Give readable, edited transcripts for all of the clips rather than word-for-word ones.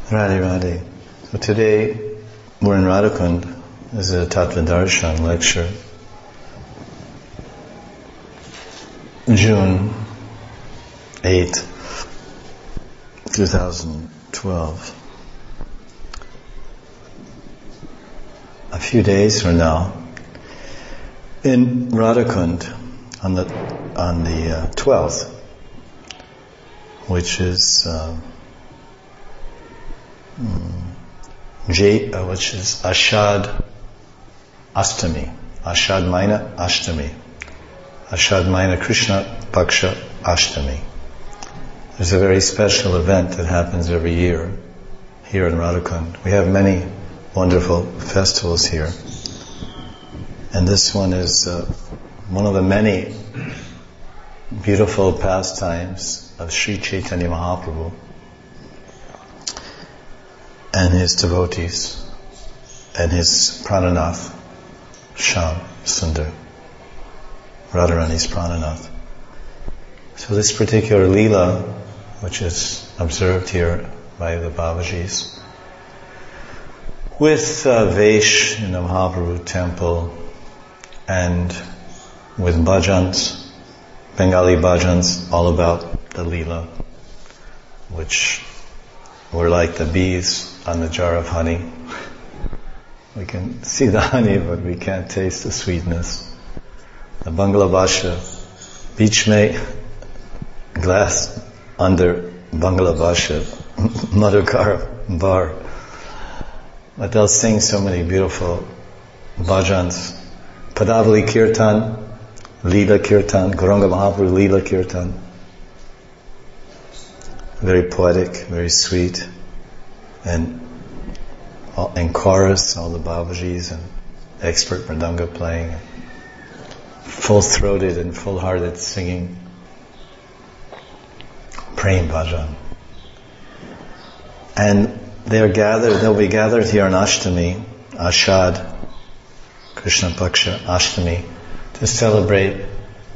Radhe Radhe. So today we're in Radhakund. This is a Tattva Darshan lecture. June 8, 2012. A few days from now, in Radhakund, on the 12th, which is Ashad Ashtami, Ashad Maina Ashtami, Ashad Maina Krishna Paksha Ashtami. There's a very special event that happens every year here in Radhakund. We have many wonderful festivals here, and this one is one of the many beautiful pastimes of Sri Chaitanya Mahaprabhu and his devotees and his Prananath Shyam Sundar, Radharani's Prananath. So this particular Leela, which is observed here by the Babajis, with Vesh in the Mahaprabhu temple and with bhajans, Bengali bhajans, all about the Leela, which were like the bees on the jar of honey. We can see the honey, but we can't taste the sweetness. The Bangla Bhasha, beech mein glass under Bangla Bhasha, Madhukar bar. But they'll sing so many beautiful bhajans. Padavali Kirtan, Leela Kirtan, Gauranga Mahaprabhu Leela Kirtan. Very poetic, very sweet. And in chorus, all the Babajis and expert mridanga playing. Full-throated and full-hearted singing. Prem bhajan. And they'll be gathered here on Ashtami, Ashad, Krishna Paksha Ashtami, to celebrate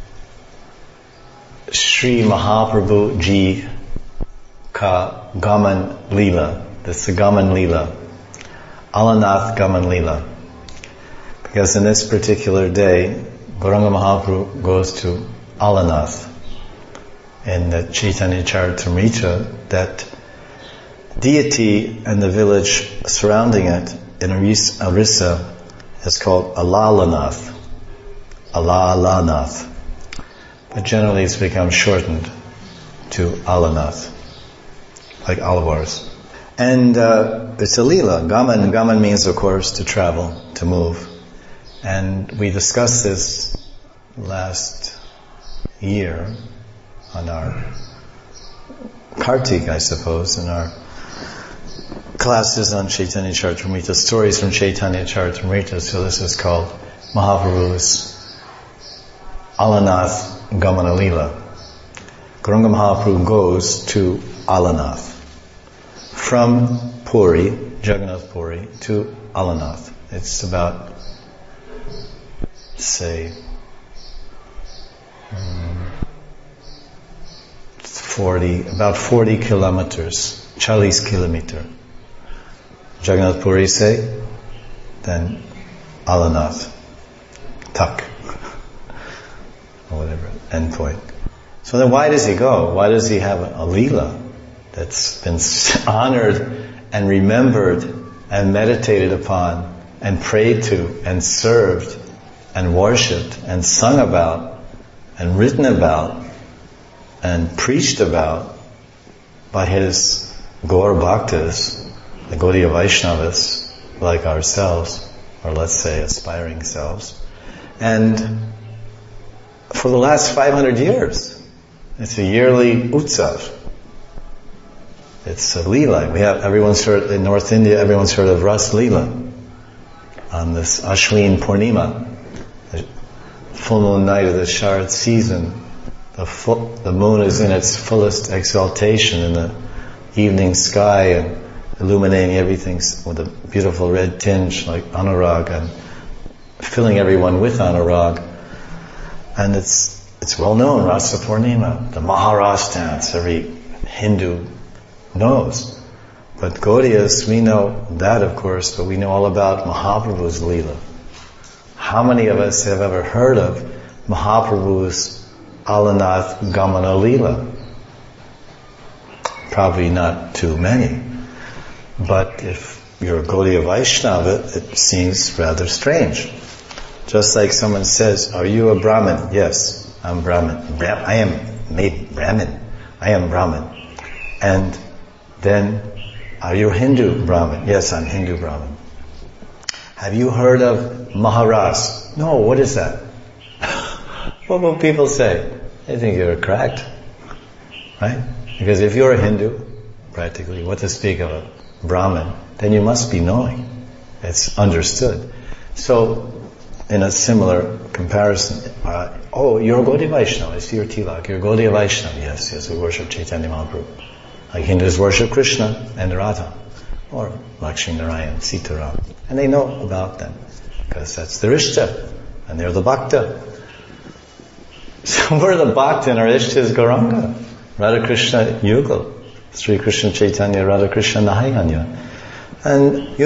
Sri Mahaprabhu Ji Ka Gaman Leela, the Sagaman Leela, Alanath Gaman Leela. Because in this particular day, Gauranga Mahaprabhu goes to Alanath in the Chaitanya Charitamrita, that deity and the village surrounding it in Orissa is called Alalanath. Alalanath. But generally it's become shortened to Alanath, like Alvars. And it's a Leela. Gaman means, of course, to travel, to move. And we discussed this last year on our Kartik, I suppose, in our classes on Chaitanya Charitamrita, stories from Chaitanya Charitamrita. So this is called Mahaprabhu's Alanath Gamana Leela. Gauranga Mahaprabhu goes to Alanath from Puri, Jagannath Puri, to Alanath. It's about, say, 40 kilometers, 40 kilometer. Jagannath Puri say, then Alanath, Tak, or whatever, endpoint. So then why does he go? Why does he have a Leela that's been honored and remembered and meditated upon and prayed to and served and worshipped and sung about and written about and preached about by his Gaur Bhaktas, the Gaudiya Vaishnavas, like ourselves, or let's say aspiring selves, and for the last 500 years. It's a yearly utsav. It's a Leela. Everyone's heard, in North India, everyone's heard of Ras Leela. On this Ashwin Purnima, the full moon night of the Sharad season, the moon is in its fullest exaltation in the evening sky and illuminating everything with a beautiful red tinge like anurag and filling everyone with anurag. And it's well known, Rasa Purnima, the Maharas dance, every Hindu knows. But Gaudiyas, we know that of course, but we know all about Mahaprabhu's Leela. How many of us have ever heard of Mahaprabhu's Alanath Gamana Leela? Probably not too many. But if you're a Gaudiya Vaishnava, it seems rather strange. Just like someone says, are you a Brahmin? Yes, I'm Brahmin. I am made Brahmin. I am Brahmin. And then, are you Hindu Brahmin? Yes, I'm Hindu Brahmin. Have you heard of Maharas? No, what is that? What will people say? They think you're cracked. Right? Because if you're a Hindu, practically, what to speak of a Brahmin, then you must be knowing. It's understood. So, in a similar comparison, you're a Gaudiya Vaishnava, I see your tilak, you're a Gaudiya Vaishnava. Yes, we worship Chaitanya Mahaprabhu. Like Hindus worship Krishna and Radha, or Lakshmi Narayan, Sitaram. And they know about them, because that's their Ishta, and they're the Bhakta. So we're the Bhakta and our Ishta is Gauranga, Radha Krishna Yugal, Sri Krishna Chaitanya, Radha Krishna Nahayanya. And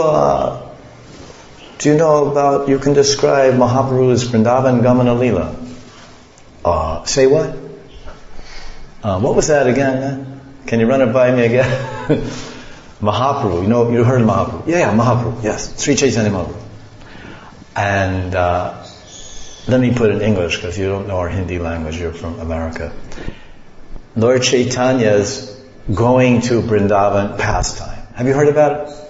do you know about, you can describe Mahaprabhu's Vrindavan Gamana Leela? Say what? What was that again, man? Can you run it by me again? Mahaprabhu, you heard of Mahaprabhu. Yeah, Mahaprabhu, yes. Sri Chaitanya Mahaprabhu. And let me put it in English, because you don't know our Hindi language, you're from America. Lord Chaitanya's going to Vrindavan pastime. Have you heard about it?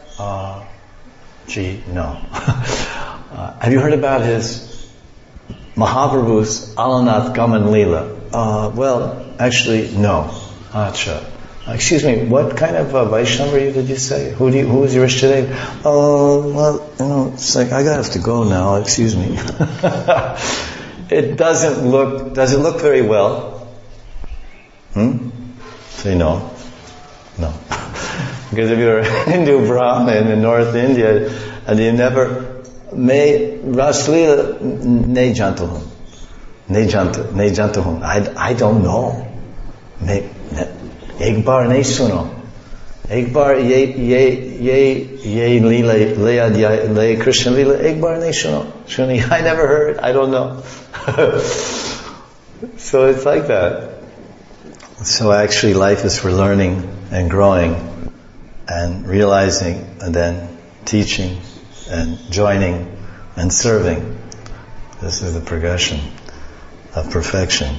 No. Have you heard about his Mahaprabhu's Alanath Gaman Leela? Well, actually, no. Acha. Excuse me, what kind of Vaishnava did you say? Who is your Ishtadev? It's like, I have to go now, excuse me. Does it look very well? Say no. No. Because if you're a Hindu Brahmin in North India, and you never, Raslila, ne jantahun. I don't know. Ek bar nahi suno. Ek bar ye leela le Krishna leela. Ek bar nahi suno. I never heard. I don't know. So it's like that. So actually, life is for learning and growing, and realizing, and then teaching, and joining, and serving. This is the progression of perfection.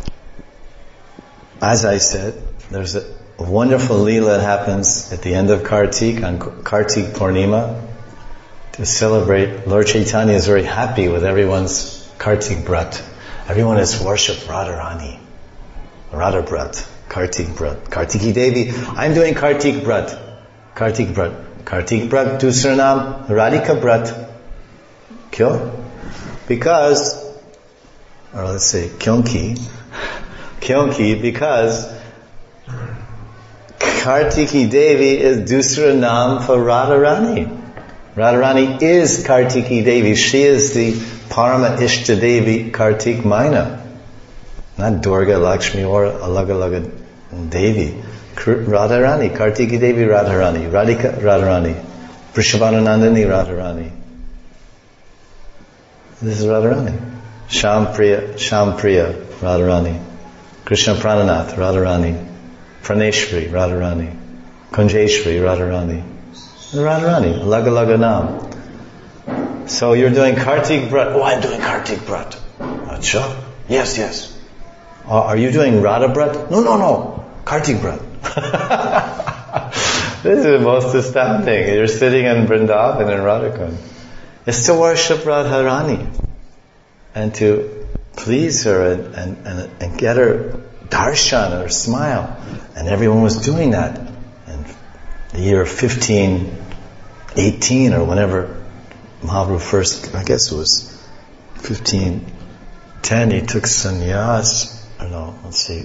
As I said, there's a wonderful Leela that happens at the end of Kartik, on Kartik Purnima, to celebrate. Lord Chaitanya is very happy with everyone's Kartik Brat. Everyone has worshipped Radharani. Radha Brat, Kartik Brat. Kartiki Devi, I'm doing Kartik Brat. Kartik Brat. Kartik Brat, dusra naam, Radhika Brat. Kyo? Because, or let's say, Kyonki, because Kartiki Devi is dusra naam for Radharani. Radharani is Kartiki Devi. She is the Parama Ishta Devi Kartik Maina. Not Durga, Lakshmi, or Alaga Devi. Radharani, Kartiki Devi Radharani, Radhika Radharani, Vrishabhananandani Radharani. This is Radharani. Shampriya Radharani. Krishna Prananath Radharani. Praneshwari Radharani. Kunjeshwari Radharani. Radharani, Alaga Nam. So you're doing Kartik Brat. Oh, I'm doing Kartik Brat. Acha? Yes. Are you doing Radha Brat? No. Kartik Brat. This is the most astounding. You're sitting in Vrindavan in Radhakund. It's to worship Radharani and to please her and get her darshan, her smile. And everyone was doing that. In the year 1518 or whenever Mahaprabhu first, I guess it was 1510, he took sannyas. I don't know, let's see,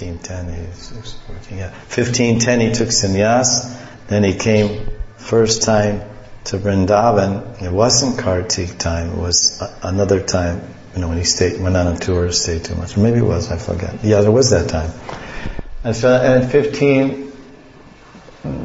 1510 he took sannyas, then he came first time to Vrindavan. It wasn't Kartik time, it was another time, when he went on a tour, stayed too much. Or maybe it was, I forget. Yeah, there was that time. And so, and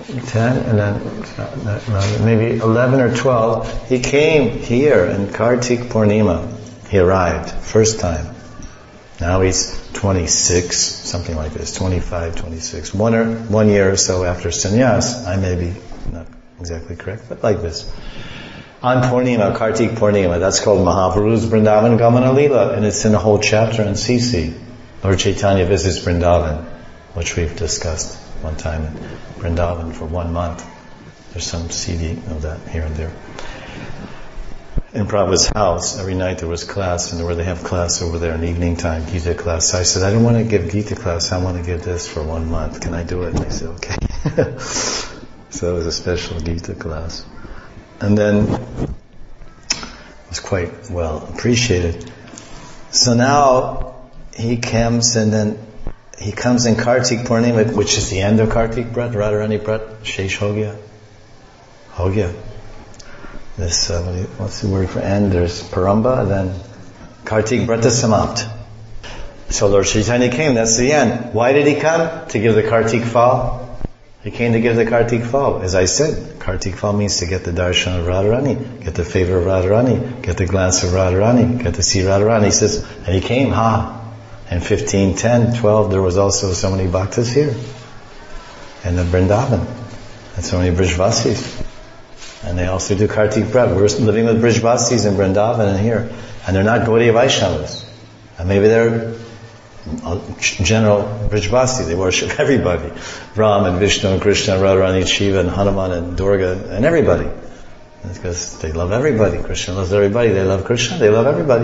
10, and then maybe 11 or 12, he came here in Kartik Purnima. He arrived, first time. Now he's 26, something like this, 25, 26. 1 year or so after sannyas, I may be not exactly correct, but like this. On Purnima, Kartik Purnima, that's called Mahaprabhu's Vrindavan Gamana Leela, and it's in a whole chapter in CC. Lord Chaitanya visits Vrindavan, which we've discussed one time in Vrindavan for 1 month. There's some CD of that here and there. In Prabhupada's house, every night there was class, and where they have class over there in evening time, Gita class. So I said, I don't want to give Gita class, I want to give this for 1 month. Can I do it? And they said, okay. So it was a special Gita class. And then it was quite well appreciated. So now he comes, and then he comes in Kartik Purnima, which is the end of Kartik Brat, Radharani Brat, Shesh Hogya. Hogya. This, what's the word for end? There's Paramba, then Kartik Brata Samapt. So Lord Chaitanya came, that's the end. Why did he come? To give the Kartik Phal. He came to give the Kartik Phal. As I said, Kartik Phal means to get the darshan of Radharani, get the favor of Radharani, get the glance of Radharani, get to see Radharani. He says, and he came, in 15, 10, 12, there was also so many bhaktas here. And the Vrindavan. And so many Brijvasis. And they also do Kartik Brat. We're living with Brijvasis in Vrindavan and here. And they're not Gaudiya Vaishnavas. And maybe they're general Brijvasi. They worship everybody. Ram and Vishnu and Krishna and Radharani and Shiva and Hanuman and Durga and everybody. It's because they love everybody. Krishna loves everybody. They love Krishna. They love everybody.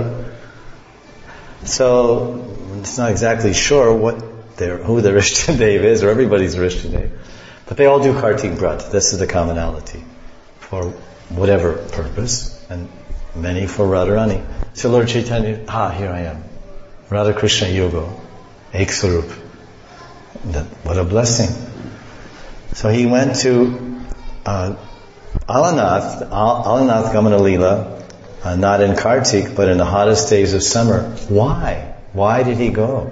So it's not exactly sure who their Ishtadev is, or everybody's Ishtadev. But they all do Kartik Brat. This is the commonality. For whatever purpose, and many for Radharani. So Lord Chaitanya, here I am. Radha Krishna Yoga, Ek Sarup. What a blessing. So he went to Alanath Gamana Leela, not in Kartik, but in the hottest days of summer. Why? Why did he go?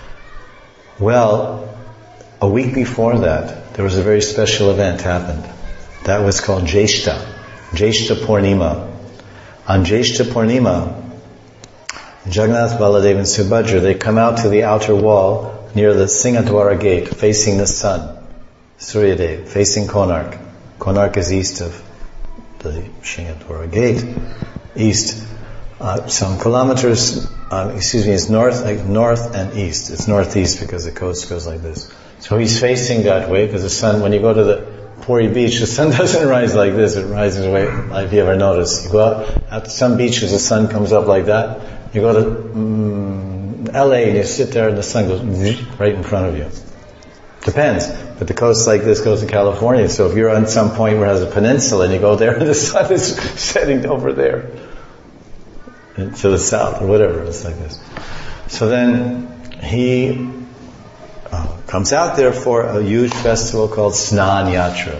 Well, a week before that, there was a very special event happened. That was called Jeshta Purnima. On Jeshta Purnima, Jagannath, Baladev and Subhadra, they come out to the outer wall near the Singadwara gate, facing the sun. Suryadev, facing Konark. Konark is east of the Singadwara gate. East. Some kilometers, it's north and east. It's northeast because the coast goes like this. So he's facing that way because the sun, when you go to the Puri beach, the sun doesn't rise like this, it rises away, if you ever notice. You go out at some beaches, the sun comes up like that. You go to LA and you sit there and the sun goes right in front of you. Depends. But the coast like this goes to California, so if you're on some point where it has a peninsula and you go there and the sun is setting over there, and to the south or whatever, it's like this. So then he comes out there for a huge festival called Snan Yatra.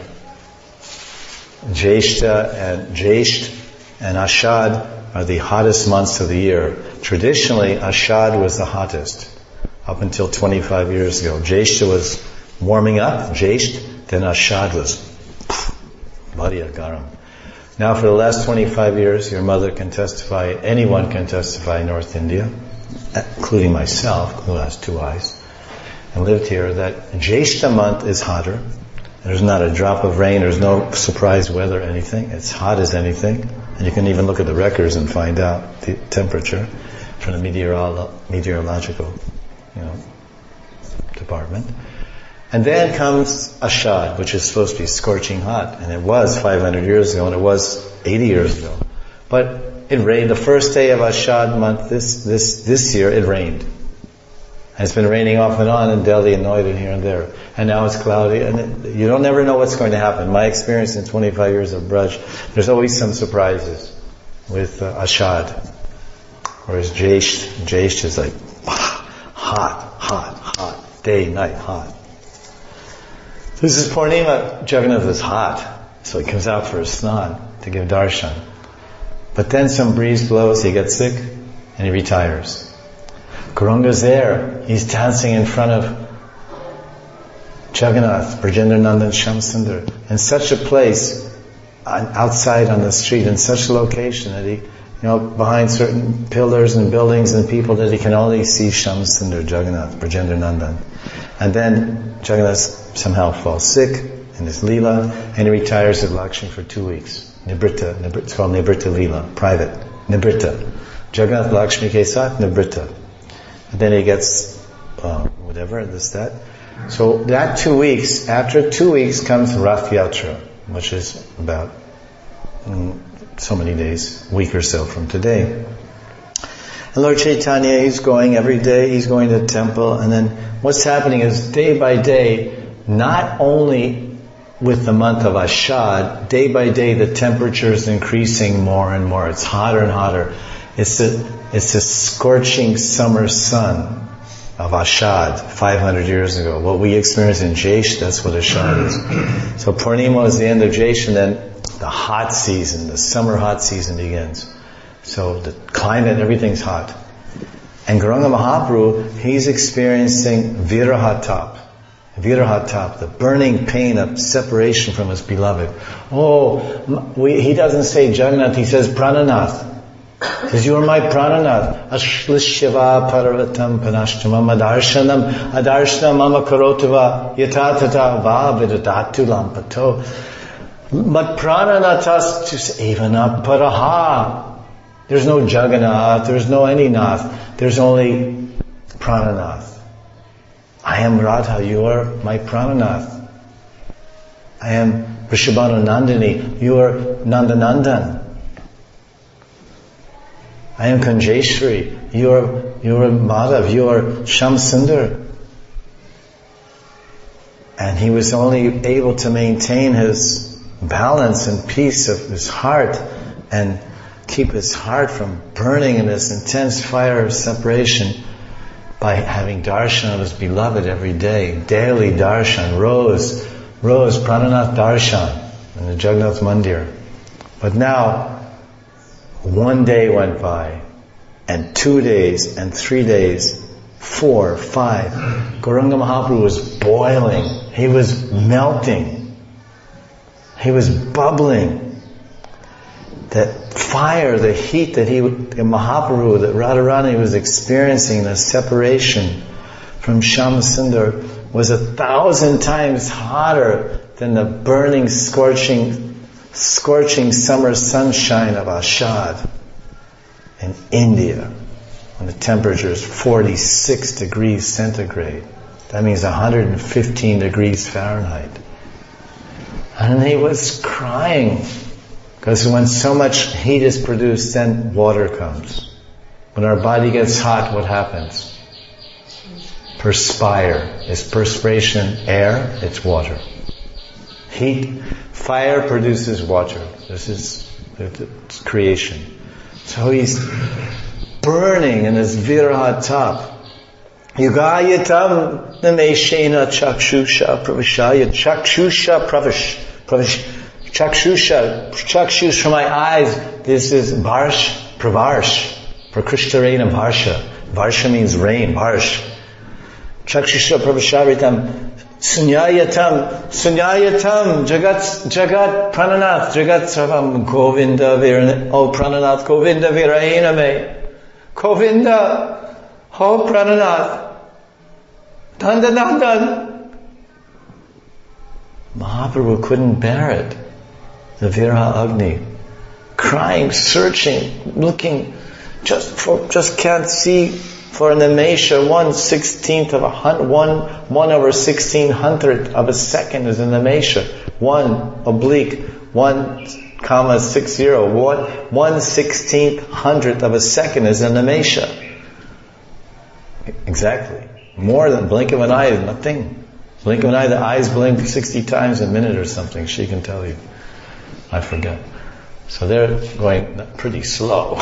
Jesht and Ashad are the hottest months of the year. Traditionally, Ashad was the hottest up until 25 years ago. Jesht was warming up, Jesht, then Ashad was Bhariya Garam. Now for the last 25 years, your mother can testify, anyone can testify in North India, including myself, who has 2 eyes, and lived here, that Jeshta month is hotter. There's not a drop of rain, there's no surprise weather, anything. It's hot as anything. And you can even look at the records and find out the temperature from the meteorological, department. And then comes Ashad, which is supposed to be scorching hot. And it was 500 years ago, and it was 80 years ago. But it rained. The first day of Ashad month this year, it rained. And it's been raining off and on in Delhi and Noida and here and there. And now it's cloudy. And you don't never know what's going to happen. My experience in 25 years of Braj, there's always some surprises with Ashad. Whereas Jesht is like hot. Day, night, hot. This is Purnima. Jagannath is hot. So he comes out for a snan to give darshan. But then some breeze blows, he gets sick, and he retires. Gauranga's there. He's dancing in front of Jagannath, Brajendra Nandan Shyamsundar, in such a place, outside on the street, in such a location that he, behind certain pillars and buildings and people, that he can only see Shyamsundar, Jagannath, Brajendra Nandan. And then Jagannath somehow falls sick in his Leela, and he retires at Lakshmi for 2 weeks. Nibritta, it's called Nibritta Leela, private. Nibritta. Jagannath Lakshmi ke saath Nibritta. And then he gets, whatever, that. So that 2 weeks, after 2 weeks comes Rath Yatra, which is about so many days, a week or so from today. And Lord Chaitanya, he's going every day, he's going to the temple, and then what's happening is day by day, not only with the month of Ashad, day by day the temperature is increasing more and more. It's hotter and hotter. It's a scorching summer sun of Ashad 500 years ago. What we experience in Jaish, that's what Ashad is. So Purnima is the end of Jaish, and then the hot season, the summer hot season begins. So the climate, everything's hot. And Gauranga Mahaprabhu, he's experiencing Virahatap. Virahatap, the burning pain of separation from his beloved. He doesn't say Jagannath, he says Prananath. He says, you are my Prananath. Ashlishyava parvatam panashtamam adarshanam mama karotava yatatata va vidadatu lampato. But Prananathas evana paraha. There's no Jagannath, there's no any Nath, there's only Prananath. I am Radha, you are my Prananath. I am Vrishabhanu Nandini, you are Nandanandan. I am Kanjeshwari, you are Madhav, you are Shyamsundar. And he was only able to maintain his balance and peace of his heart and keep his heart from burning in this intense fire of separation by having darshan of his beloved every day, daily darshan, rose Prananath darshan in the Jagannath Mandir. But now, 1 day went by, and 2 days, and 3 days, 4, 5. Gauranga Mahaprabhu was boiling. He was melting. He was bubbling. That fire, the heat that Mahaprabhu, that Radharani was experiencing, the separation from Shyamsundar, was 1,000 times hotter than the burning, scorching summer sunshine of Ashad in India, when the temperature is 46 degrees centigrade. That means 115 degrees Fahrenheit. And he was crying. Because when so much heat is produced, then water comes. When our body gets hot, what happens? Perspire. Is perspiration air? It's water. Heat, fire produces water. This is it's creation. So he's burning in his virahatap. Yugayatam nameshena chakshusha pravishaya. Chakshusha pravish. Chakshus from my eyes. This is Barsh, Pravarsh, Prakrishtarena Bharsha. Varsha means rain, Barsh. Chakshusha Pravasharitam, Sunyayatam, Jagat Prananath, Jagat Sarvam Govinda Virana, Oh Prananath, Govinda Virayena me. Govinda, Oh Prananath, Nandan. Mahaprabhu couldn't bear it. The Viraha Agni, crying, searching, looking, just can't see for an amesha. 1/16 of 1/1600 of a second is an amesha. 1/1,60. 1/1600 of a second is an amesha. Exactly. More than blink of an eye is nothing. Blink of an eye, the eyes blink 60 times a minute or something. She can tell you. I forget. So they're going pretty slow.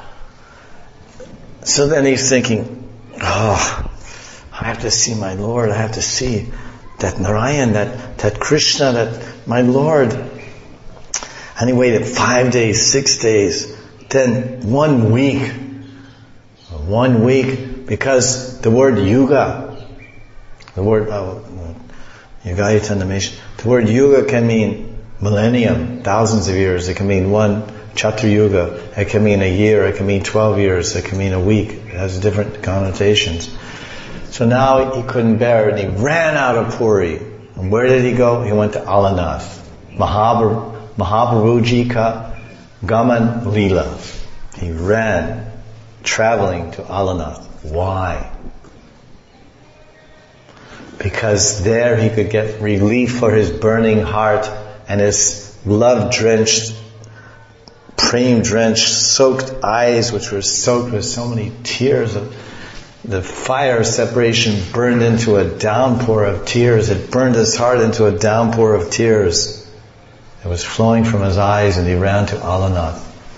So then he's thinking, I have to see my Lord. I have to see that Narayan, that Krishna, that my Lord. And he waited 5 days, 6 days, then 1 week. 1 week, because the word yuga, Yuga Tanamesha. The word yuga can mean millennium, thousands of years. It can mean one Chatur-yuga. It can mean a year. It can mean 12 years. It can mean a week. It has different connotations. So now he couldn't bear it and he ran out of Puri. And where did he go? He went to Alanath. Mahaprabhuji ka Gaman Leela. He ran, traveling to Alanath. Why? Because there he could get relief for his burning heart and his love-drenched, prem-drenched, soaked eyes, which were soaked with so many tears. The fire of separation burned into a downpour of tears. It burned his heart into a downpour of tears. It was flowing from his eyes, and he ran to Alanath.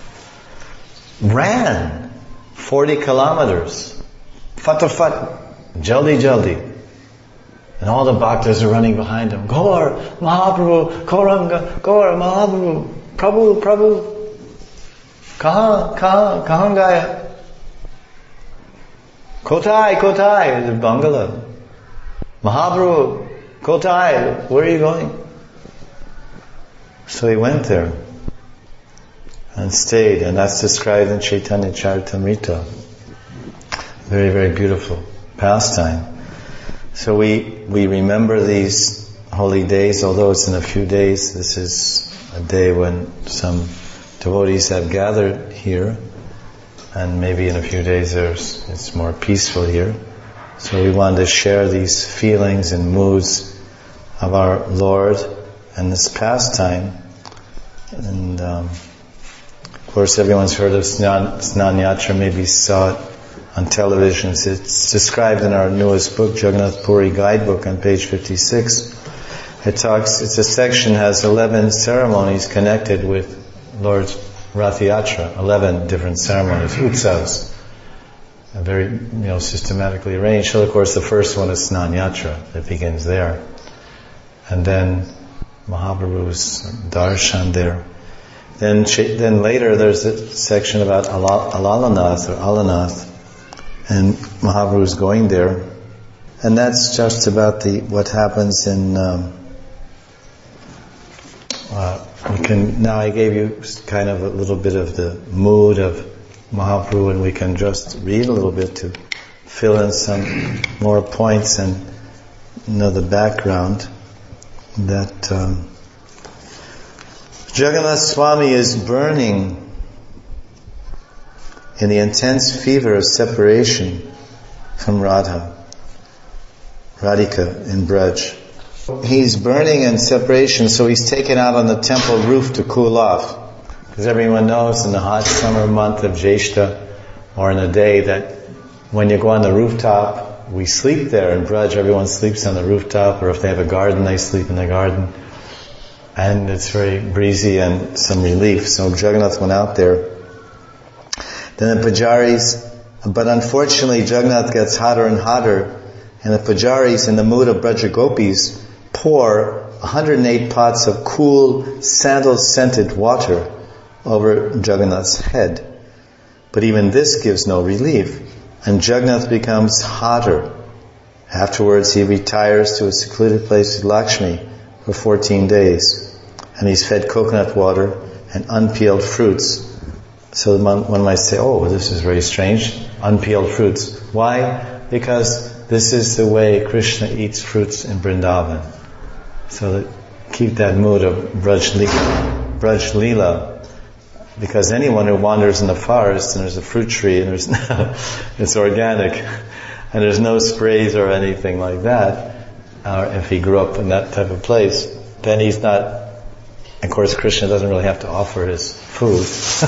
Ran 40 kilometers. Fatafat. Jaldi jaldi. And all the bhaktas are running behind him. Gaur, Mahaprabhu, Gauranga, Gaur, Mahaprabhu, Prabhu, Prabhu. Kahan gaya? Kotai, Kotai, the Bangala. Mahaprabhu, Kotai, where are you going? So he went there and stayed, and that's described in Chaitanya Charitamrita. Very, very beautiful pastime. So we remember these holy days, although it's in a few days. This is a day when some devotees have gathered here, and maybe in a few days it's more peaceful here. So we wanted to share these feelings and moods of our Lord and this pastime. And of course everyone's heard of Snan Yatra, maybe saw it on television. It's described in our newest book, Jagannath Puri Guidebook, on page 56. It's a section has 11 ceremonies connected with Lord's Rath Yatra, 11 different ceremonies, utsavas, very systematically arranged. So of course the first one is Snan Yatra, that begins there, and then Mahaprabhu's darshan there. Then later there's a section about Alanath or Alanath, and Mahaprabhu's going there, and that's just about what happens in. Now I gave you kind of a little bit of the mood of Mahaprabhu, and we can just read a little bit to fill in some more points and the background that Jagannath Swami is burning in the intense fever of separation from Radhika in Braj. He's burning in separation, so he's taken out on the temple roof to cool off. Because everyone knows in the hot summer month of Jeshta, or in a day that when you go on the rooftop, we sleep there in Braj, everyone sleeps on the rooftop, or if they have a garden, they sleep in the garden. And it's very breezy and some relief. So Jagannath went out there. Then the pujaris, but unfortunately Jagannath gets hotter and hotter, and the pujaris in the mood of Braja Gopis pour 108 pots of cool, sandal-scented water over Jagannath's head. But even this gives no relief, and Jagannath becomes hotter. Afterwards he retires to a secluded place with Lakshmi for 14 days, and he's fed coconut water and unpeeled fruits. So one might say, oh, this is very strange, unpeeled fruits. Why? Because this is the way Krishna eats fruits in Vrindavan. So that keep that mood of Braj Leela, because anyone who wanders in the forest and there's a fruit tree and there's it's organic and there's no sprays or anything like that, or if he grew up in that type of place, then he's not. Of course, Krishna doesn't really have to offer his food.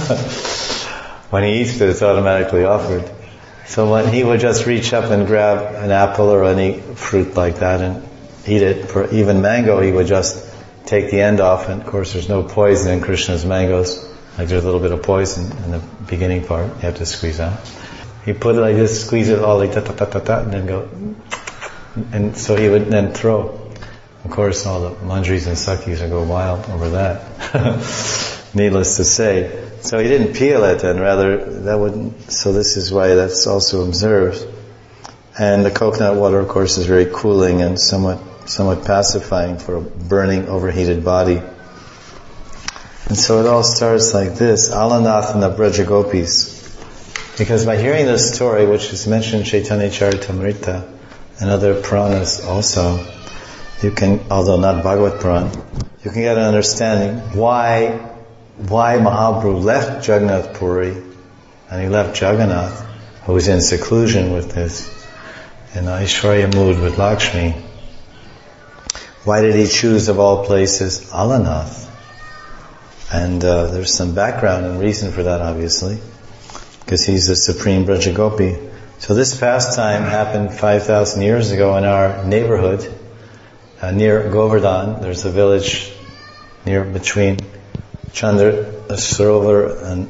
When he eats it, it's automatically offered. So when he would just reach up and grab an apple or any fruit like that and eat it, for even mango, he would just take the end off, and of course there's no poison in Krishna's mangoes. Like there's a little bit of poison in the beginning part, you have to squeeze out. He put it like this, squeeze it all like ta-ta-ta-ta-ta, and then go, and so he would then throw. Of course all the manjaris and sakis would go wild over that. Needless to say. So he didn't peel it, and rather that wouldn't, so this is why that's also observed. And the coconut water, of course, is very cooling and somewhat somewhat pacifying for a burning, overheated body. And so it all starts like this, Alanath and the Braja Gopis. Because by hearing this story, which is mentioned in Chaitanya Charitamrita and other Puranas also, you can, although not Bhagavad Puran, you can get an understanding why Mahaprabhu left Jagannath Puri, and he left Jagannath, who was in seclusion with this, in Aishwarya mood with Lakshmi. Why did he choose, of all places, Alanath? And there's some background and reason for that, obviously, because he's the supreme Brajagopi. So this pastime happened 5,000 years ago in our neighborhood, near Govardhan. There's a village near between Sarovara and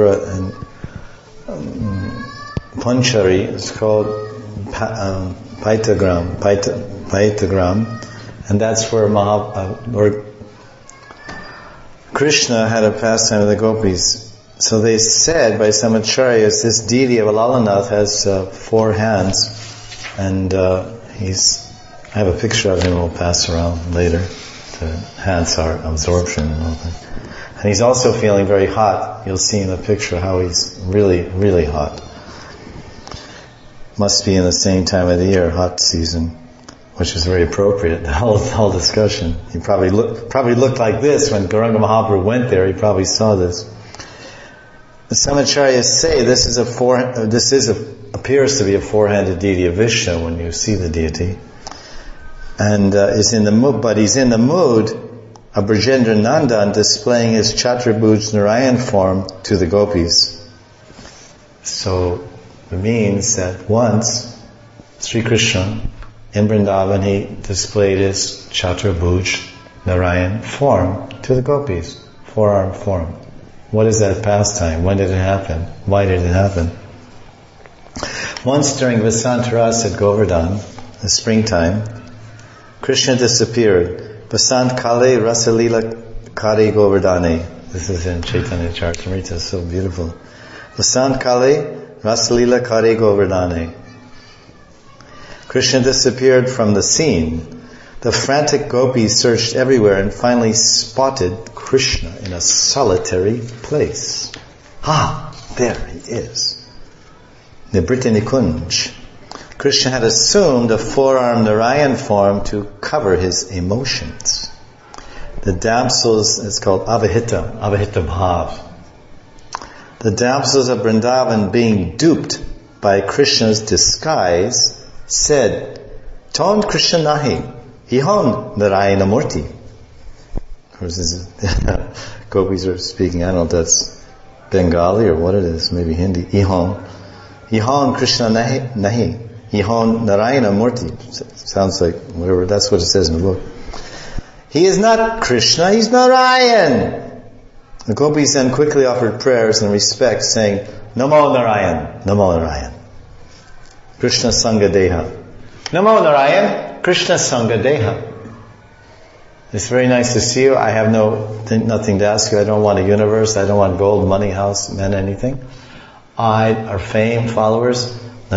Ponchari. It's called Paitagram, and that's where Lord Krishna had a pastime with the gopis. So they said by some acharyas, this deity of Alanath has 4 hands, and I have a picture of him we'll pass around later. The hands are absorption and all that. And he's also feeling very hot. You'll see in the picture how he's really, really hot. Must be in the same time of the year, hot season, which is very appropriate. The whole discussion. He probably looked like this when Gauranga Mahaprabhu went there. He probably saw this. The some acharyas say this appears to be a 4-handed deity of Vishnu when you see the deity, and is in the mood. But he's in the mood of Brajendra Nandan displaying his Chaturabhuj Narayan form to the gopis. So it means that once Sri Krishna in Vrindavan, he displayed his Chaturabhuj Narayan form to the gopis, 4-arm form. What is that pastime? When did it happen? Why did it happen? Once during Vasantaras at Govardhan, the springtime, Krishna disappeared. Vasant Kale Rasalila Kari Govardhane. This is in Chaitanya Charitamrita, so beautiful. Vasant Kale Rasalila Kari Govardhane. Krishna disappeared from the scene. The frantic gopis searched everywhere and finally spotted Krishna in a solitary place. There he is. Nibrita Nikunj. Krishna had assumed a 4-armed Narayan form to cover his emotions. The damsels, it's called Avahita Bhav. The damsels of Vrindavan, being duped by Krishna's disguise, said, Ton Krishna nahi, ihon Narayana Murti. Of course, gopis are speaking, I don't know if that's Bengali or what it is, maybe Hindi. Ihon Krishna nahi, ihon Narayana Murti. Sounds like whatever, that's what it says in the book. He is not Krishna, he's Narayan. The gopis then quickly offered prayers and respect, saying, Namo Narayan, Namo Narayan. Krishna Sangha Deha. Namo Narayan, Krishna Sangha Deha. It's very nice to see you. I have nothing to ask you. I don't want a universe. I don't want gold, money, house, men, anything. Our fame, followers,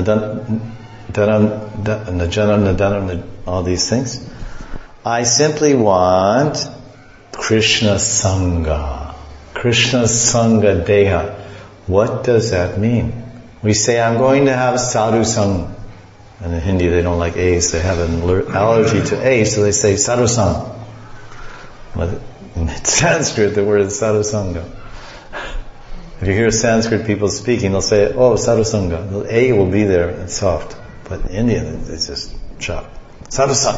all these things. I simply want Krishna Sangha. Krishna Sangha Deha. What does that mean? We say, I'm going to have sadhu sang. And in Hindi they don't like A's. They have an allergy to A's, so they say sadhu sang. But in Sanskrit the word is sadhu sangha. If you hear Sanskrit people speaking, they'll say, oh, sadhu sangha. The A will be there and soft. But in Indian it's just sharp. Sadhu sang.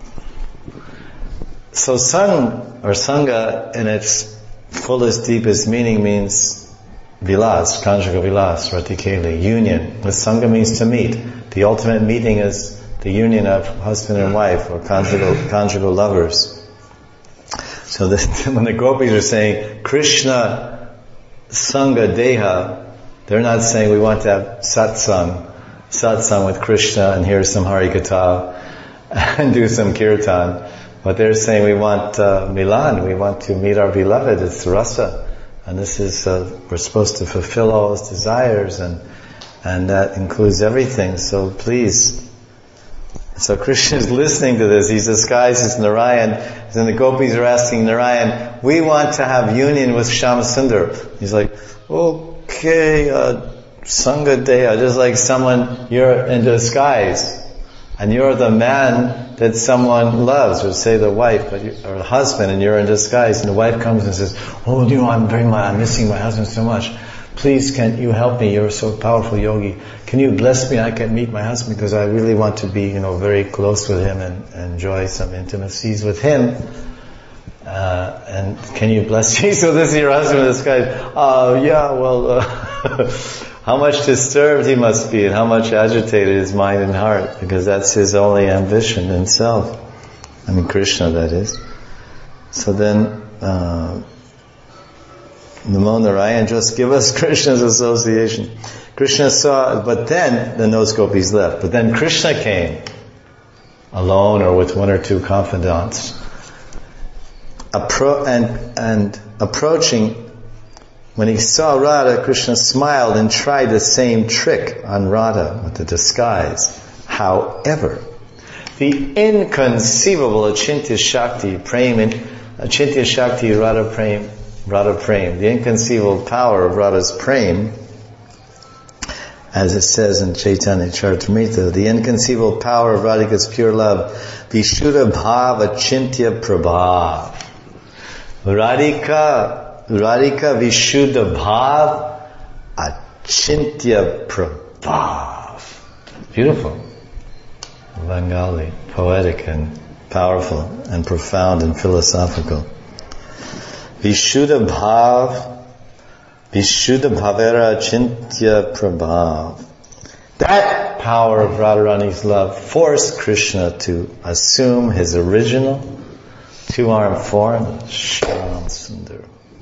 So sang or sangha in its fullest, deepest meaning means vilas, conjugal vilas, ratikeli, union. The sangha means to meet. The ultimate meeting is the union of husband and wife or conjugal lovers. So when the gopis are saying Krishna Sangha Deha, they're not saying we want to have satsang with Krishna and hear some Harikatha and do some kirtan. But they're saying we want Milan, we want to meet our beloved, it's rasa. And this is, we're supposed to fulfill all his desires and that includes everything. So please So Krishna is listening to this. He's disguised as Narayan. And the gopis are asking Narayan, we want to have union with Shyamsundar. He's like, okay, Sangadeya, just like someone, you're in disguise. And you're the man that someone loves, or say the wife, or the husband, and you're in disguise. And the wife comes and says, oh, I'm missing my husband so much. Please, can you help me? You're so powerful yogi. Can you bless me? I can meet my husband because I really want to be, very close with him and enjoy some intimacies with him. And can you bless me? So this is your husband in disguise. How much disturbed he must be and how much agitated his mind and heart, because that's his only ambition in self. Krishna, that is. So then, Namo Narayan, just give us Krishna's association. Krishna saw, but then the those gopis left. But then Krishna came, alone or with one or two confidants. And approaching, when he saw Radha, Krishna smiled and tried the same trick on Radha with the disguise. However, the inconceivable Achintya Shakti Radha Prem, the inconceivable power of Radha's Prem, as it says in Chaitanya Charitamrita, the inconceivable power of Radhika's pure love, Vishuddha Bhav Achintya Prabhav. Radhika Vishuddha Bhav Achintya Prabhav. Beautiful. Bengali, poetic and powerful and profound and philosophical. Vishuddha Bhavera Achintya Prabhav. That power of Radharani's love forced Krishna to assume his original two-armed form, Shyamsundar.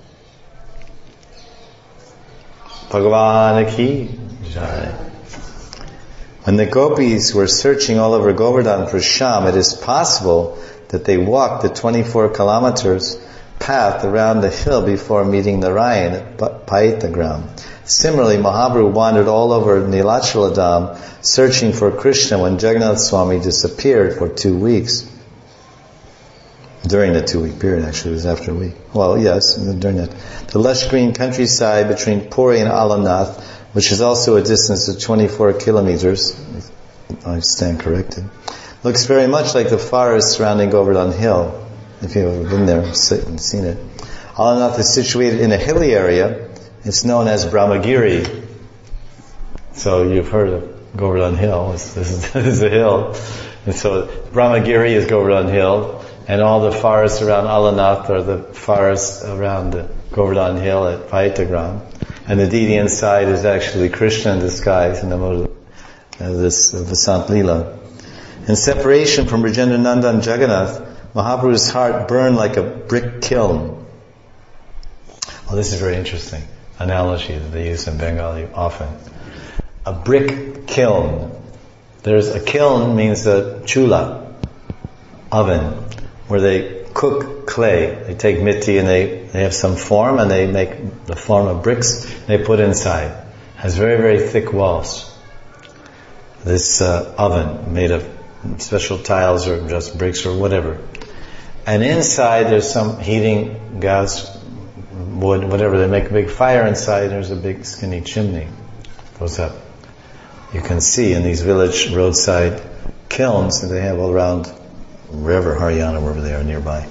Bhagavan ki jai. When the gopis were searching all over Govardhan for Shyam, it is possible that they walked the 24 kilometers path around the hill before meeting Narayan at Paitagram. Similarly, Mahaprabhu wandered all over Nilachala Dham searching for Krishna when Jagannath Swami disappeared for 2 weeks. During the 2-week period, actually, it was after a week. Well, yes, during that. The lush green countryside between Puri and Alanath, which is also a distance of 24 kilometers, I stand corrected, looks very much like the forest surrounding Govardhan Hill. If you've ever been there and seen it. Alanath is situated in a hilly area. It's known as Brahmagiri. So you've heard of Govardhan Hill. This is a hill. And so Brahmagiri is Govardhan Hill. And all the forests around Alanath are the forests around the Govardhan Hill at Paitagram. And the deity inside is actually Krishna in disguise in the mode of this Vasant Leela. In separation from Brajendra Nandan Jagannath, Mahaprabhu's heart burned like a brick kiln. Well, this is very interesting analogy that they use in Bengali often. A brick kiln. There's a kiln means a chula, oven, where they cook clay. They take mitti and they have some form and they make the form of bricks and they put inside. It has very, very thick walls. This oven made of special tiles or just bricks or whatever. And inside there's some heating gas, wood, whatever. They make a big fire inside. There's a big skinny chimney goes up. You can see in these village roadside kilns that they have all around wherever, Haryana, wherever they are nearby.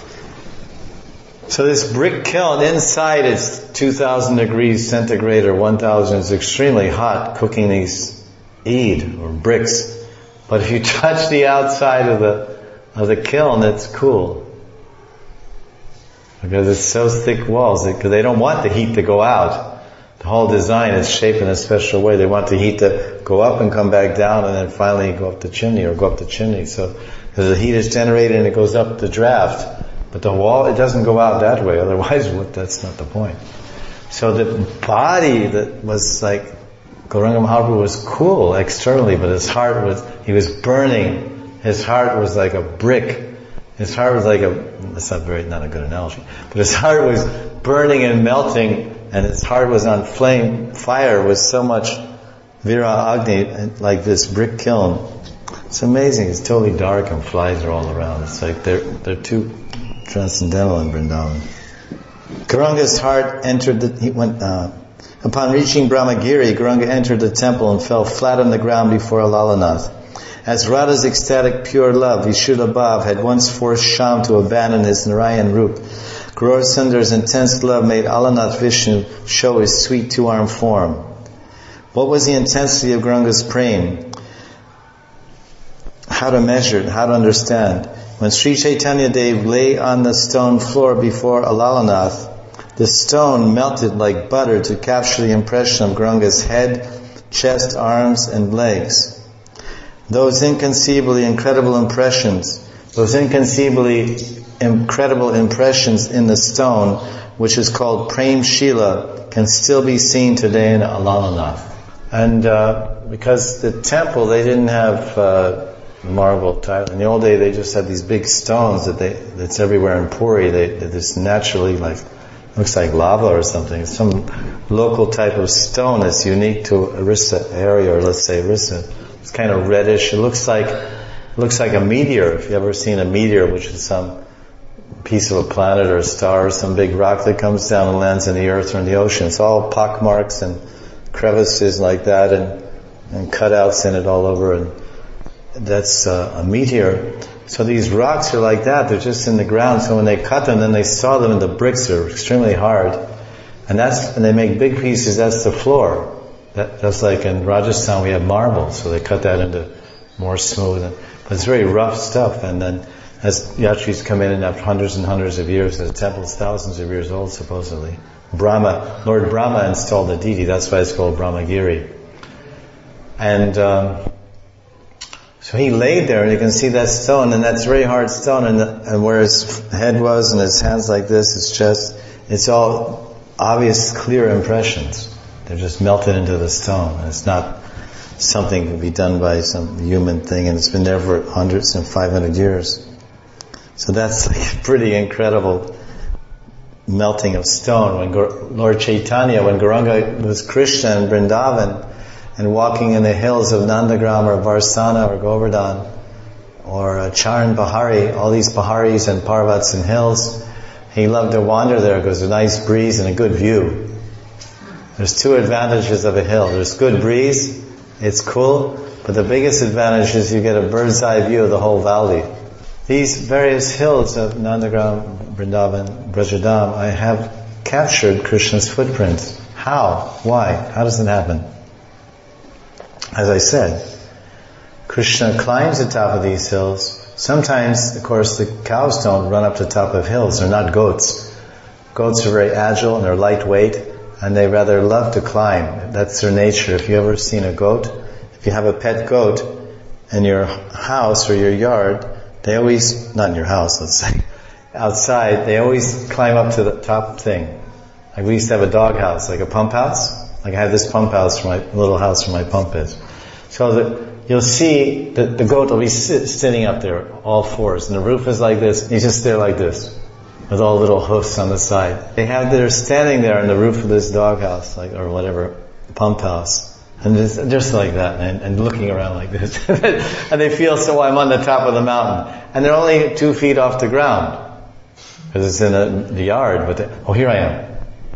So this brick kiln, inside it's 2,000 degrees centigrade or 1,000. It's extremely hot cooking these eid or bricks. But if you touch the outside of the kiln, it's cool. Because it's so thick walls, because they don't want the heat to go out. The whole design is shaped in a special way. They want the heat to go up and come back down and then finally go up the chimney or go up the chimney. So, because the heat is generated and it goes up the draft. But the wall, it doesn't go out that way. Otherwise, that's not the point. So the body that was like, Gauranga Mahaprabhu was cool externally, but his heart he was burning. His heart was like a brick. His heart was like that's not a good analogy, but his heart was burning and melting, and his heart was on fire with so much Vira Agni, like this brick kiln. It's amazing. It's totally dark and flies are all around. It's like they're too transcendental in Vrindavan. Gauranga's heart entered upon reaching Brahmagiri, Gauranga entered the temple and fell flat on the ground before Lalanath. As Radha's ecstatic pure love, Vishudabhav, had once forced Shyam to abandon his Narayan Roop, Gaura Sundar's intense love made Alanath Vishnu show his sweet two-armed form. What was the intensity of Gauranga's praying? How to measure it, how to understand. When Sri Chaitanya Dev lay on the stone floor before Lalanath, the stone melted like butter to capture the impression of Gauranga's head, chest, arms, and legs. Those inconceivably incredible impressions in the stone, which is called Prem Shila, can still be seen today in Lalanath. And because the temple, they didn't have marble tile. In the old day, they just had these big stones that's everywhere in Puri. They just naturally looks like lava or something. It's some local type of stone that's unique to Orissa area, or let's say Orissa. It's kind of reddish. It looks like a meteor. If you've ever seen a meteor, which is some piece of a planet or a star or some big rock that comes down and lands in the earth or in the ocean. It's all pockmarks and crevices like that and cutouts in it all over, and that's a meteor. So these rocks are like that. They're just in the ground. So when they cut them, then they saw them, and the bricks are extremely hard. And they make big pieces. That's the floor. That's like in Rajasthan we have marble, so they cut that into more smooth. But it's very rough stuff. And then as yatris come in and after hundreds and hundreds of years, the temple is thousands of years old supposedly. Lord Brahma installed the deity. That's why it's called Brahmagiri. And so he laid there, and you can see that stone, and that's a very hard stone, and where his head was and his hands like this, his chest, it's all obvious, clear impressions. They're just melted into the stone. And it's not something that can be done by some human thing, and it's been there for hundreds and 500 years. So that's like a pretty incredible melting of stone. When Lord Chaitanya, when Gauranga was Krishna in Vrindavan, and walking in the hills of Nandagram or Varsana or Govardhan or Charan Bahari, all these Baharis and Parvats and hills, he loved to wander there because there's a nice breeze and a good view. There's two advantages of a hill. There's good breeze, it's cool, but the biggest advantage is you get a bird's eye view of the whole valley. These various hills of Nandagram, Vrindavan, Brajadam, I have captured Krishna's footprints. How? Why? How does it happen? As I said, Krishna climbs the top of these hills. Sometimes, of course, the cows don't run up the top of hills. They're not goats. Goats are very agile and they're lightweight, and they rather love to climb. That's their nature. If you've ever seen a goat, if you have a pet goat in your house or your yard, they always, not in your house, let's say, outside, they always climb up to the top thing. Like we used to have a dog house, like a pump house. Like I have this pump house for my little house where my pump is. So you'll see that the goat will be sitting up there, all fours, and the roof is like this, and he's just there like this, with all little hoofs on the side. They're standing there on the roof of this dog house, or whatever, pump house, and just like that, and looking around like this. And they feel, so I'm on the top of the mountain. And they're only 2 feet off the ground, because it's in the yard, but here I am.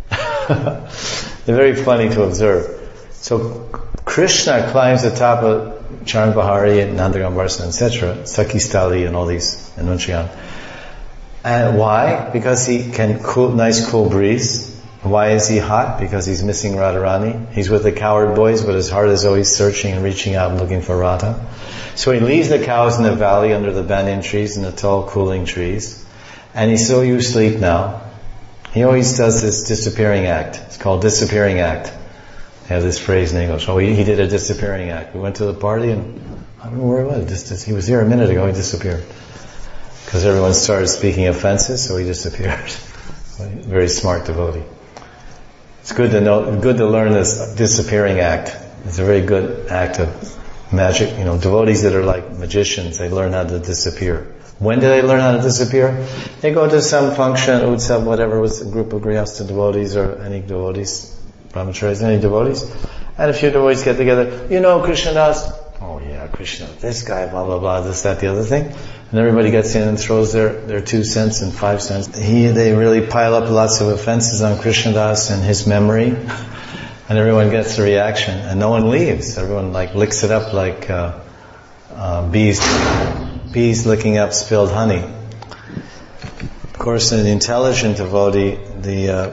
They're very funny to observe. So Krishna climbs the top of Charan Bahari and Nandagram Varsana, etc., Sakistali and all these, and Nunchayan. And why? Because he can nice cool breeze. Why is he hot? Because he's missing Radharani. He's with the cowherd boys, but his heart is always searching and reaching out and looking for Radha. So he leaves the cows in the valley under the banyan trees and the tall cooling trees. And he's so used to sleep now. He always does this disappearing act. It's called disappearing act. They have this phrase in English. Oh, he did a disappearing act. We went to the party and I don't know where he was. He was here a minute ago, he disappeared. Because everyone started speaking offenses, so he disappeared. Very smart devotee. It's good to learn this disappearing act. It's a very good act of magic. Devotees that are like magicians, they learn how to disappear. When do they learn how to disappear? They go to some function, utsav, whatever, with a group of grihastha devotees or any devotees, brahmacharis, any devotees. And a few devotees get together. Krishnadas, oh yeah, Krishna, this guy, blah, blah, blah, this, that, the other thing. And everybody gets in and throws their 2 cents and 5 cents. They really pile up lots of offenses on Krishnadas and his memory. And everyone gets a reaction. And no one leaves. Everyone licks it up like bees licking up spilled honey. Of course, an intelligent devotee, the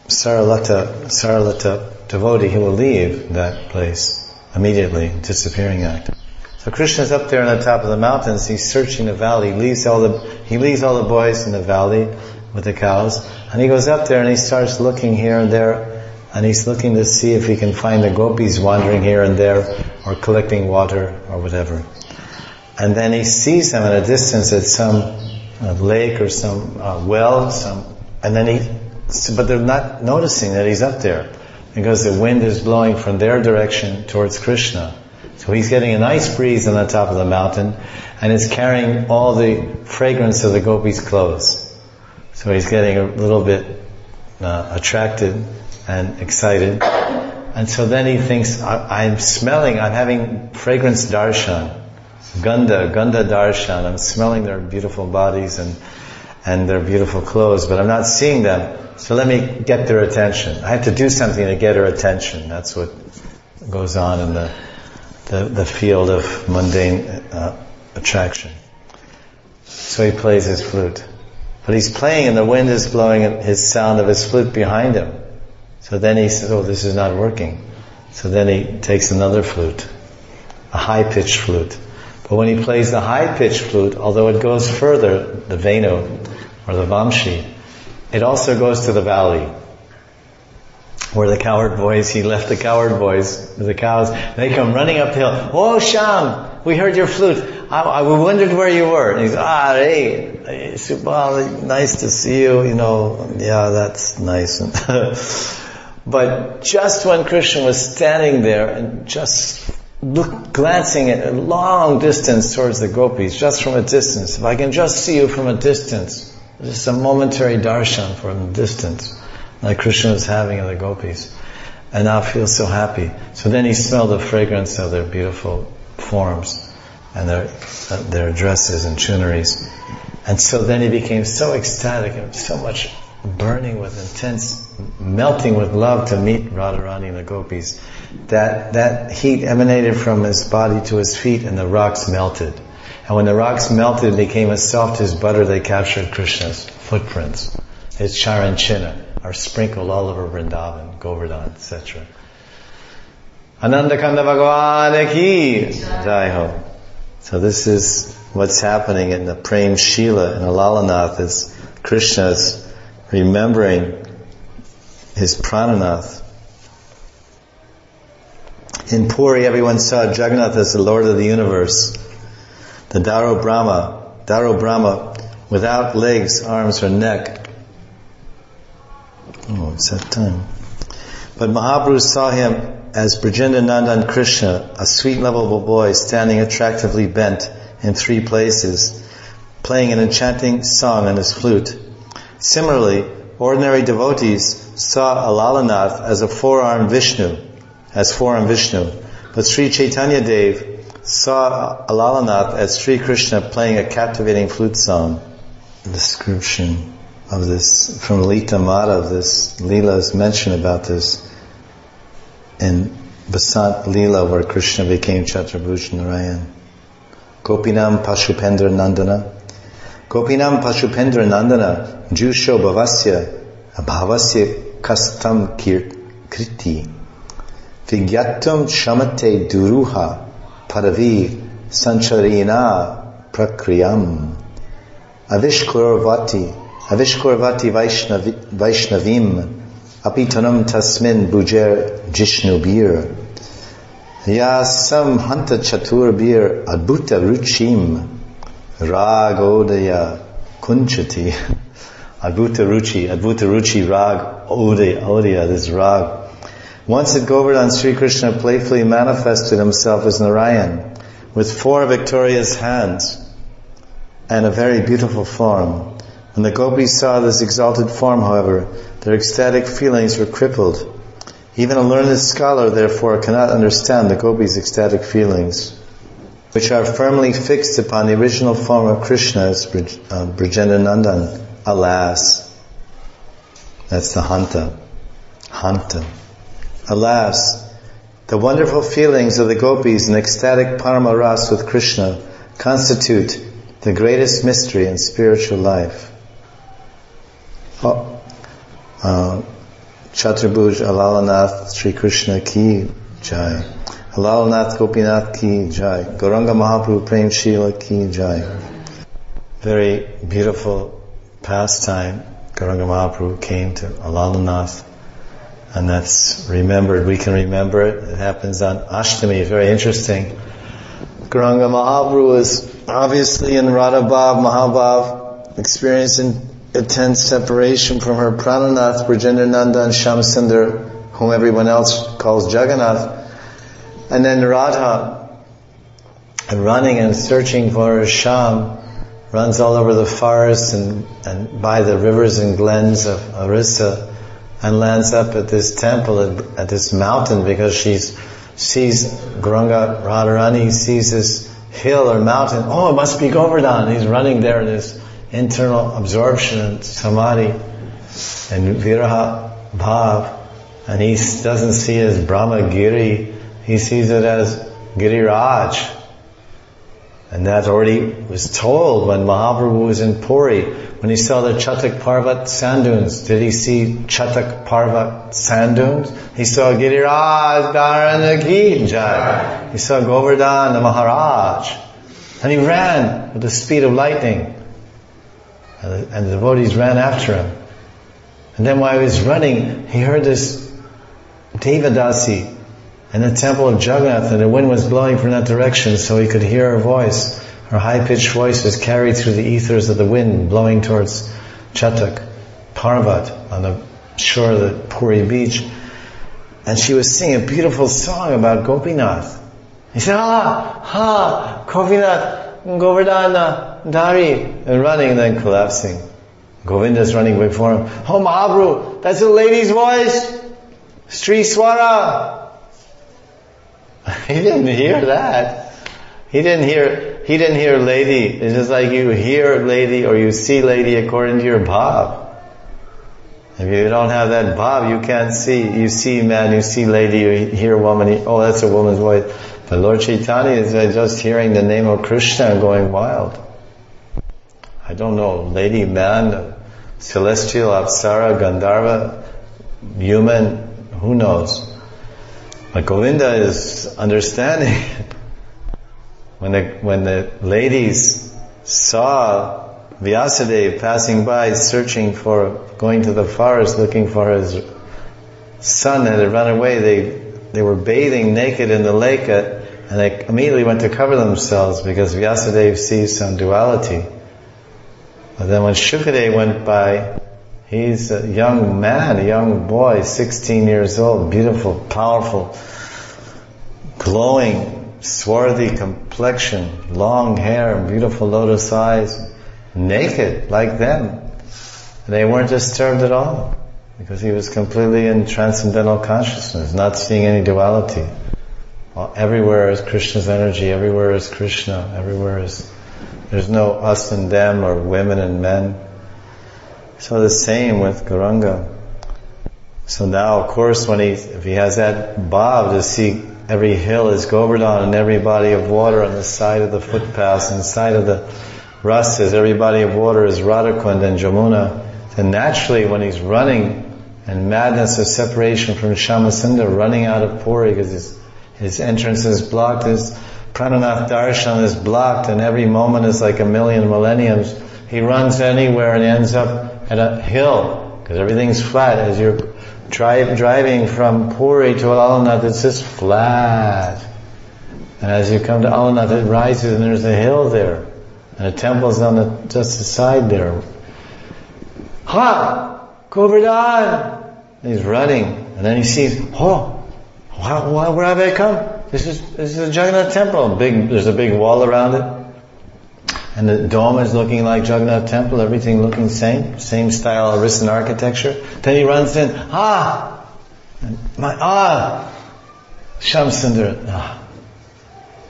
Saralata devotee, he will leave that place immediately, disappearing act. So Krishna's up there on the top of the mountains, he's searching the valley, he leaves all the boys in the valley with the cows, and he goes up there and he starts looking here and there, and he's looking to see if he can find the gopis wandering here and there, or collecting water, or whatever. And then he sees them at a distance at some lake or some well, but they're not noticing that he's up there, because the wind is blowing from their direction towards Krishna. So he's getting a nice breeze on the top of the mountain, and it's carrying all the fragrance of the gopis' clothes. So he's getting a little bit attracted and excited. And so then he thinks, I'm having fragrance darshan, gandha darshan. I'm smelling their beautiful bodies and their beautiful clothes, but I'm not seeing them. So let me get their attention. I have to do something to get her attention. That's what goes on in the field of mundane attraction. So he plays his flute. But he's playing and the wind is blowing his sound of his flute behind him. So then he says, oh, this is not working. So then he takes another flute, a high-pitched flute. But when he plays the high-pitched flute, although it goes further, the Venu or the Vamshi, it also goes to the valley where the coward boys, he left the coward boys, the cows, they come running up the hill. Oh, Shyam, we heard your flute. I wondered where you were. And he's, hey, Subal, nice to see you. Yeah, that's nice. But just when Krishna was standing there and just glancing at a long distance towards the gopis, just from a distance, if I can just see you from a distance, just a momentary darshan from a distance, like Krishna was having of the gopis, and now feels so happy. So then he smelled the fragrance of their beautiful forms and their dresses and chunaries. And so then he became so ecstatic and so much burning with intense, melting with love to meet Radharani and the gopis, that heat emanated from his body to his feet and the rocks melted. And when the rocks melted and became as soft as butter, they captured Krishna's footprints. His charanchina are sprinkled all over Vrindavan, Govardhan, etc. Ananda Kanda Bhagavan ki Jai Ho. So this is what's happening in the Prem Shila in Alalanath, is Krishna's remembering his prananath. In Puri, everyone saw Jagannath as the Lord of the universe. The Daro Brahma, without legs, arms, or neck. Oh, it's that time. But Mahaprabhu saw him as Brajendra Nandan Krishna, a sweet, lovable boy standing attractively bent in 3 places, playing an enchanting song on his flute. Similarly, ordinary devotees saw Alalanath as a four-armed Vishnu. But Sri Chaitanya Dev saw Alalanath as Sri Krishna playing a captivating flute song. The description of this from Lita Madhav, this Leela is mentioned about this in Basant Leela, where Krishna became Chaturabhuj Narayan. Gopinam Pashupendra Nandana Jusho Bhavasya Kastam Kriti Vigyatum Shamate Duruha Paravi Sancharina Prakriyam Avishkurvati Vaishnavim Apitanam Tasmin Bujer Jishnubir Yasam Hanta Chaturbir Adbhuta Ruchim Ragodaya Kunchati Adbhuta Ruchi Rag Odaya, this Rag. Once at Govardhan, Sri Krishna playfully manifested himself as Narayan with 4 victorious hands and a very beautiful form. When the gopis saw this exalted form, however, their ecstatic feelings were crippled. Even a learned scholar, therefore, cannot understand the gopis' ecstatic feelings. which are firmly fixed upon the original form of Krishna as Brajendra Nandan. Alas, that's the Hanta. Alas, the wonderful feelings of the gopis in ecstatic parama ras with Krishna constitute the greatest mystery in spiritual life. Chaturbhuj Alalanath Sri Krishna ki jai. Alalanath Gopinath ki jai. Gauranga Mahaprabhu Prem Shila ki jai. Very beautiful pastime. Gauranga Mahaprabhu came to Alalanath, and that's remembered. We can remember it. It happens on Ashtami. It's very interesting. Gauranga Mahaprabhu is obviously in Radha Bhav, Mahabhav, experiencing intense separation from her Prananath, Brajendra Nandan, Shyamsundar, whom everyone else calls Jagannath. And then Radha, running and searching for her Shyam, runs all over the forest and by the rivers and glens of Orissa, and lands up at this temple, at this mountain, because she sees Gauranga Radharani, sees this hill or mountain. Oh, it must be Govardhan. He's running there in this internal absorption and samadhi and viraha bhav, and he doesn't see it as Brahmagiri, he sees it as Giriraj. And that already was told when Mahaprabhu was in Puri, when he saw the Chatak Parvat sand dunes. Did he see Chatak Parvat sand dunes? He saw Giriraj Dharana ki jai. He saw Govardhan the Maharaj. And he ran with the speed of lightning. And the devotees ran after him. And then while he was running, he heard this Devadasi in the temple of Jagannath, and the wind was blowing from that direction, so he could hear her voice. Her high-pitched voice was carried through the ethers of the wind, blowing towards Chatak Parvat on the shore of the Puri beach. And she was singing a beautiful song about Gopinath. He said, Gopinath, Govardhana, Dari, and running and then collapsing. Govinda's running before him. Oh, Mahaprabhu, that's a lady's voice. Sri Swara. He didn't hear that. He didn't hear lady. It's just like you hear lady or you see lady according to your bhav. If you don't have that bhav, you can't see. You see man, you see lady, you hear woman, oh, that's a woman's voice. But Lord Chaitanya is just hearing the name of Krishna and going wild. I don't know, lady, man, celestial, apsara, gandharva, human, who knows? But Govinda is understanding. When the ladies saw Vyasadeva passing by, going to the forest, looking for his son that had run away, they were bathing naked in the lake, and they immediately went to cover themselves because Vyasadeva sees some duality. But then when Shukadeva went by, he's a young man, a young boy, 16 years old, beautiful, powerful, glowing, swarthy complexion, long hair, beautiful lotus eyes, naked like them. And they weren't disturbed at all because he was completely in transcendental consciousness, not seeing any duality. Well, everywhere is Krishna's energy, everywhere is Krishna, there's no us and them or women and men. So the same with Gauranga. So now, of course, if he has that bhav to see every hill is Govardhan and every body of water on the side of the footpaths and the side of the rasas, every body of water is Radhakund and Jamuna, then naturally when he's running in madness of separation from Shyamasundar, running out of Puri because his entrance is blocked, his Prananath Darshan is blocked, and every moment is like a million millenniums, he runs anywhere and ends up at a hill, because everything's flat. As you're driving from Puri to Alalanath, it's just flat. And as you come to Alalanath, it rises and there's a hill there. And a temple's on just the side there. Govardhan! And he's running. And then he sees, where have I come? This is a Jagannath temple. There's a big wall around it. And the dome is looking like Jagannath temple, everything looking same style, Orissan architecture. Then he runs in, Shyamsundar.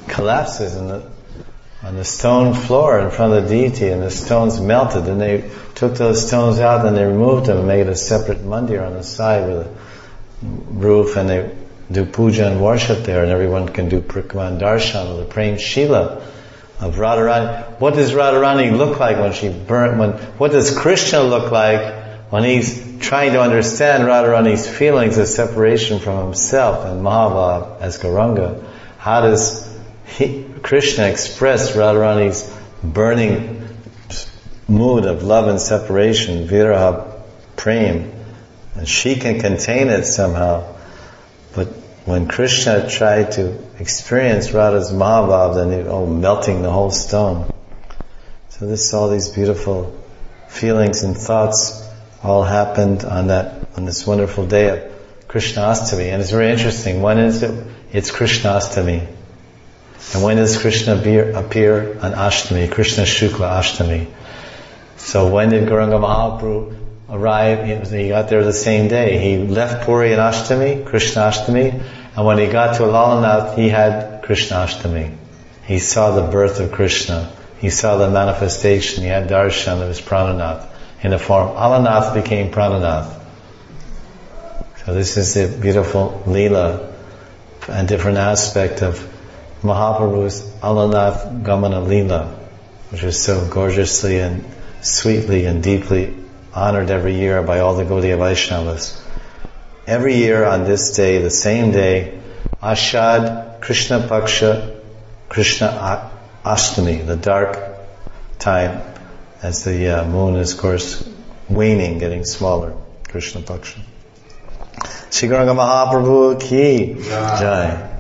collapses on the stone floor in front of the deity, and the stones melted, and they took those stones out and they removed them and made a separate mandir on the side with a roof, and they do puja and worship there, and everyone can do Prikman Darshan of the Prem Shila of Radharani. What does Radharani look like when she burnt? What does Krishna look like when he's trying to understand Radharani's feelings of separation from himself and Mahabhav as Gauranga? How does Krishna express Radharani's burning mood of love and separation, viraha prem, and she can contain it somehow. But when Krishna tried to experience Radha's Mahabhav, then melting the whole stone. So all these beautiful feelings and thoughts all happened on this wonderful day of Krishnastami. And it's very interesting. When is it? It's Krishnastami. And when does Krishna appear? On Ashtami, Krishna Shukla Ashtami. So when did Gauranga Mahaprabhu arrive? He got there the same day. He left Puri on Ashtami, Krishna Ashtami, and when he got to Lalanath, he had Krishna Ashtami. He saw the birth of Krishna. He saw the manifestation. He had darshan of his Prananath in the form. Alanath became Prananath. So this is the beautiful Leela and different aspect of Mahaprabhu's Alanath Gamana Leela, which is so gorgeously and sweetly and deeply honored every year by all the Gaudiya Vaishnavas. Every year on this day, the same day, Ashad Krishna Paksha Krishna Ashtami, the dark time, as the moon is, of course, waning, getting smaller, Krishna Paksha. Shri Gauranga Mahaprabhu ki Jai.